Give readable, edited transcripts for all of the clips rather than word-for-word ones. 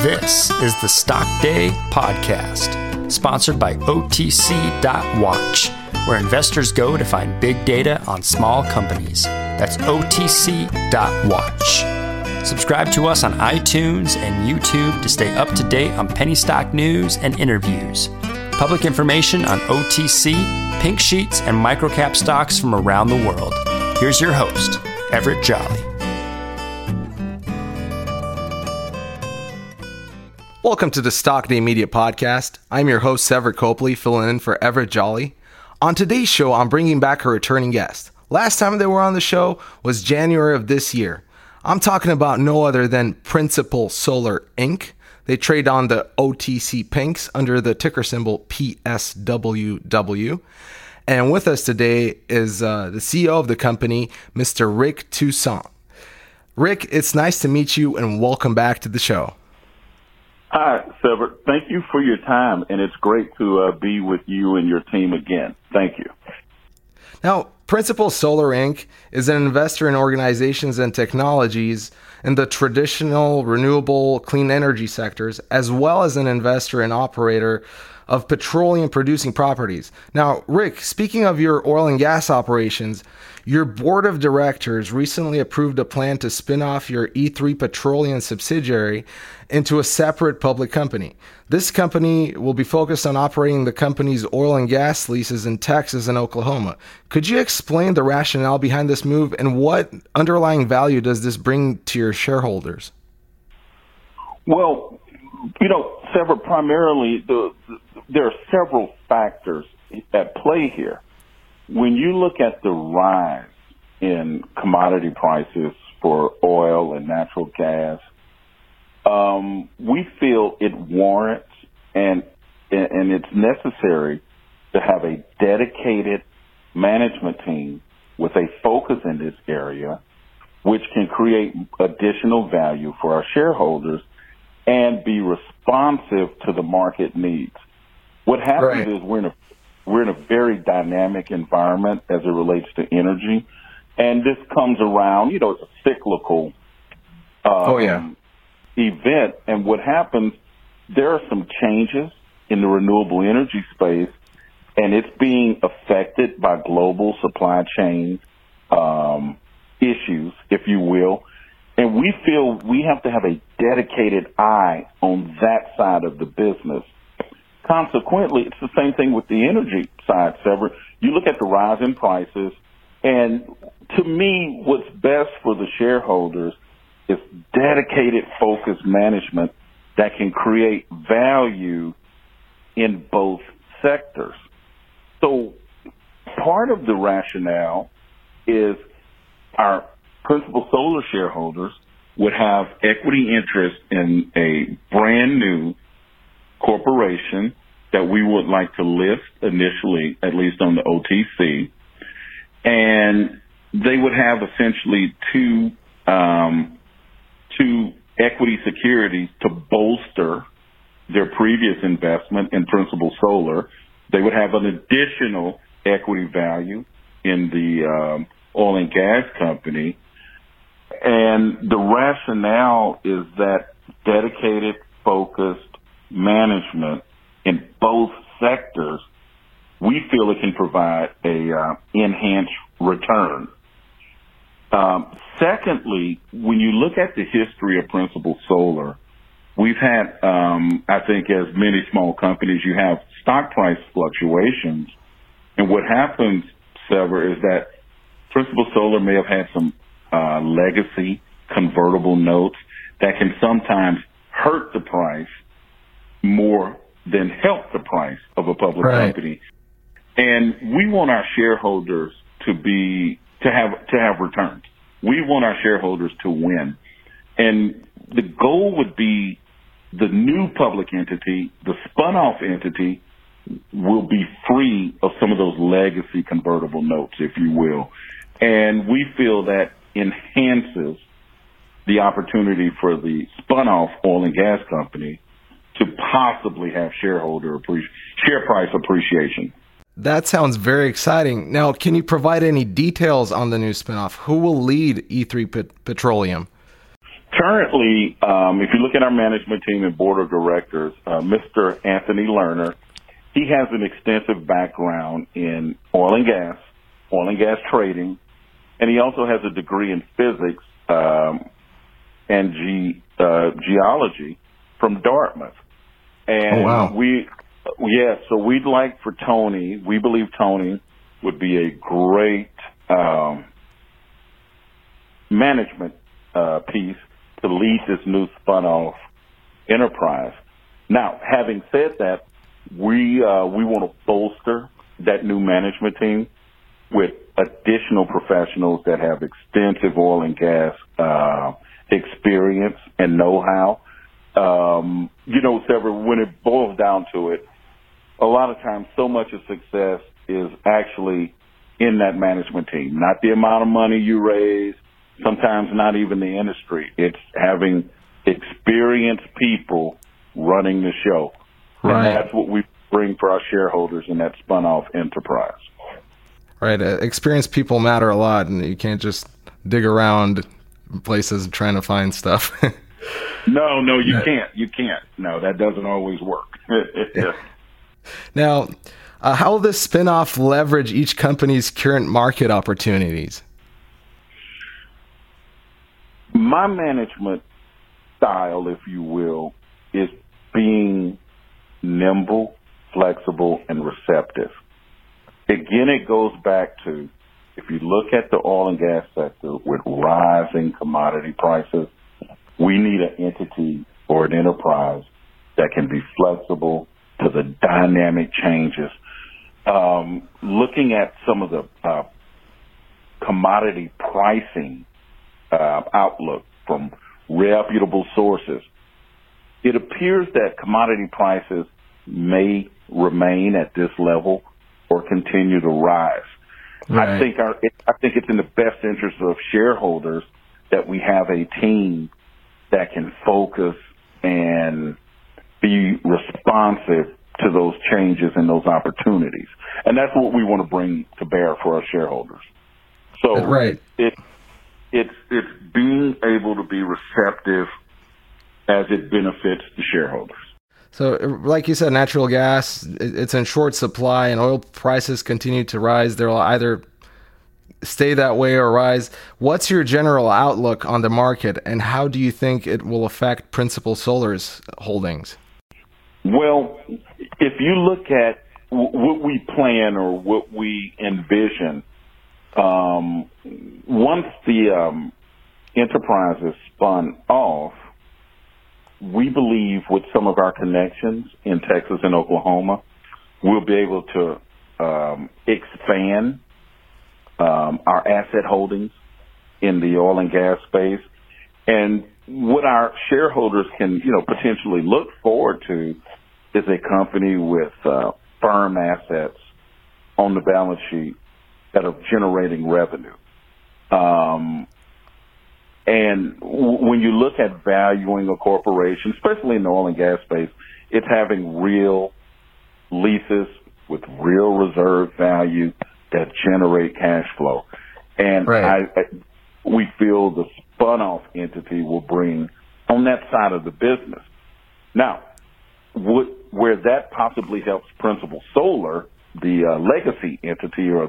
This is the Stock Day Podcast, sponsored by OTC.Watch, where investors go to find big data on small companies. That's OTC.Watch. Subscribe to us on iTunes and YouTube to stay up to date on penny stock news and interviews. Public information on OTC, pink sheets, and microcap stocks from around the world. Here's your host, Everett Jolly. Welcome to the Stock Day Media Podcast. I'm your host, Everett Copley, filling in for Everett Jolly. On today's show, I'm bringing back a returning guest. Last time they were on the show was January of this year. I'm talking about no other than Principal Solar Inc. They trade on the OTC Pinks under the ticker symbol PSWW. And with us today is the CEO of the company, Mr. Rick Toussaint. Rick, it's nice to meet you and welcome back to the show. Hi, Sever. Thank you for your time, and it's great to be with you and your team again. Thank you. Now, Principal Solar Inc. is an investor in organizations and technologies in the traditional, renewable, clean energy sectors, as well as an investor and operator of petroleum-producing properties. Now, Rick, speaking of your oil and gas operations, your board of directors recently approved a plan to spin off your E3 Petroleum subsidiary into a separate public company. This company will be focused on operating the company's oil and gas leases in Texas and Oklahoma. Could you explain the rationale behind this move and what underlying value does this bring to your shareholders? Well, Sever, primarily there are several factors at play here. When you look at the rise in commodity prices for oil and natural gas, we feel it warrants and it's necessary to have a dedicated management team with a focus in this area, which can create additional value for our shareholders and be responsive to the market needs. What happens is we're in a very dynamic environment as it relates to energy, and this comes around, it's a cyclical event. And what happens, there are some changes in the renewable energy space, and it's being affected by global supply chain issues, if you will. And we feel we have to have a dedicated eye on that side of the business. Consequently, it's the same thing with the energy side, Sever. You look at the rise in prices, and to me, what's best for the shareholders is dedicated, focused management that can create value in both sectors. So part of the rationale is our Principal Solar shareholders would have equity interest in a brand new corporation that we would like to list initially, at least on the OTC, and they would have essentially two equity securities to bolster their previous investment in Principal Solar. They would have an additional equity value in the oil and gas company, and the rationale is that dedicated, focused management in both sectors, we feel it can provide a enhanced return. Secondly, when you look at the history of Principal Solar, we've had, I think as many small companies, you have stock price fluctuations. And what happens, Sever, is that Principal Solar may have had some legacy convertible notes that can sometimes hurt the price more than help the price of a public company. And we want our shareholders to have returns. We want our shareholders to win. And the goal would be the new public entity, the spun off entity, will be free of some of those legacy convertible notes, if you will. And we feel that enhances the opportunity for the spun off oil and gas company to possibly have share price appreciation. That sounds very exciting. Now, can you provide any details on the new spinoff? Who will lead E3 Petroleum? Currently, if you look at our management team and board of directors, Mr. Anthony Lerner, he has an extensive background in oil and gas trading, and he also has a degree in physics and geology from Dartmouth. And so we'd like for Tony, we believe Tony would be a great management piece to lead this new spun-off enterprise. Now, having said that, we want to bolster that new management team with additional professionals that have extensive oil and gas experience and know-how. Several, when it boils down to it, a lot of times so much of success is actually in that management team, not the amount of money you raise, sometimes not even the industry. It's having experienced people running the show. Right. And that's what we bring for our shareholders in that spun-off enterprise. Right. Experienced people matter a lot, and you can't just dig around places trying to find stuff. No, you can't. You can't. No, that doesn't always work. Now, how will this spin-off leverage each company's current market opportunities? My management style, if you will, is being nimble, flexible, and receptive. Again, it goes back to, if you look at the oil and gas sector with rising commodity prices, we need an entity or an enterprise that can be flexible to the dynamic changes. Looking at some of the commodity pricing outlook from reputable sources, it appears that commodity prices may remain at this level or continue to rise. Right. I think it's in the best interest of shareholders that we have a team that can focus and be responsive to those changes and those opportunities. And that's what we want to bring to bear for our shareholders. So right. It's being able to be receptive as it benefits the shareholders. So like you said, natural gas, it's in short supply, and oil prices continue to rise. They'll either stay that way or rise. What's your general outlook on the market, and how do you think it will affect Principal Solar's holdings? Well, if you look at what we plan or what we envision, once the enterprise is spun off, we believe with some of our connections in Texas and Oklahoma, we'll be able to expand our asset holdings in the oil and gas space. And what our shareholders can, potentially look forward to is a company with firm assets on the balance sheet that are generating revenue. And when you look at valuing a corporation, especially in the oil and gas space, it's having real leases with real reserve value that generate cash flow. And right. We feel the spun-off entity will bring on that side of the business. Now, where that possibly helps Principal Solar, the legacy entity, or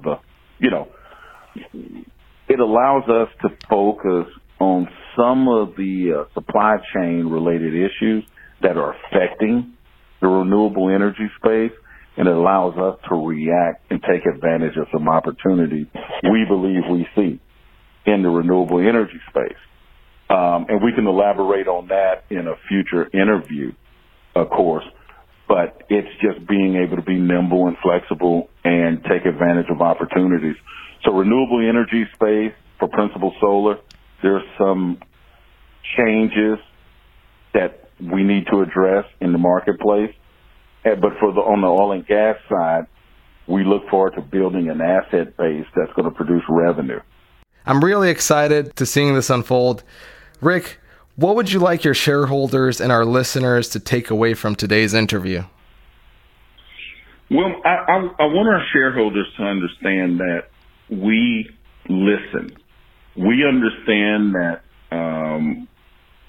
it allows us to focus on some of the supply chain related issues that are affecting the renewable energy space, and it allows us to react and take advantage of some opportunities we believe we see in the renewable energy space. And we can elaborate on that in a future interview, of course, but it's just being able to be nimble and flexible and take advantage of opportunities. So renewable energy space for Principal Solar, there's some changes that we need to address in the marketplace. But on the oil and gas side, we look forward to building an asset base that's going to produce revenue. I'm really excited to seeing this unfold. Rick, what would you like your shareholders and our listeners to take away from today's interview? Well, I want our shareholders to understand that we listen. We understand that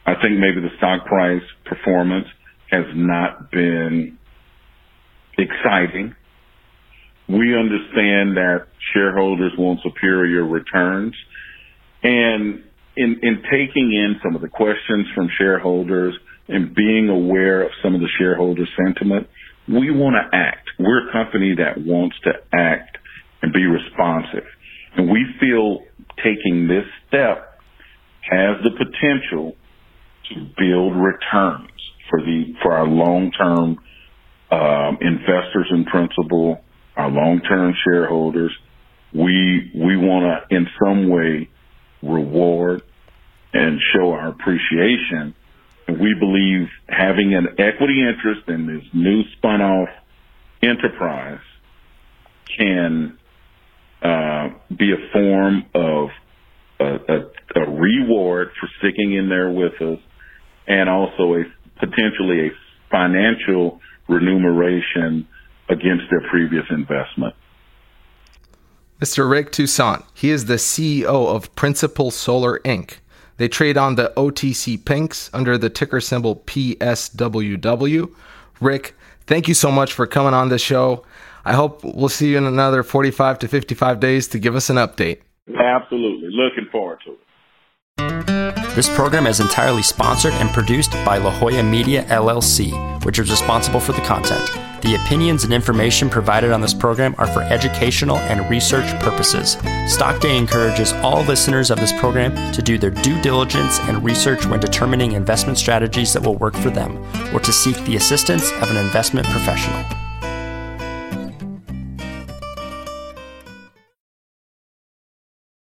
I think maybe the stock price performance has not been exciting. We understand that shareholders want superior returns. And in taking in some of the questions from shareholders and being aware of some of the shareholder sentiment, we want to act. We're a company that wants to act and be responsive. And we feel taking this step has the potential to build returns for our long-term investors in principle, our long-term shareholders. We want to, in some way, reward and show our appreciation. And we believe having an equity interest in this new spun-off enterprise can be a form of a reward for sticking in there with us, and also potentially a financial remuneration against their previous investment. Mr. Rick Toussaint, he is the CEO of Principal Solar, Inc. They trade on the OTC Pinks under the ticker symbol PSWW. Rick, thank you so much for coming on the show. I hope we'll see you in another 45 to 55 days to give us an update. Absolutely. Looking forward to it. This program is entirely sponsored and produced by La Jolla Media, LLC, which is responsible for the content. The opinions and information provided on this program are for educational and research purposes. Stock Day encourages all listeners of this program to do their due diligence and research when determining investment strategies that will work for them, or to seek the assistance of an investment professional.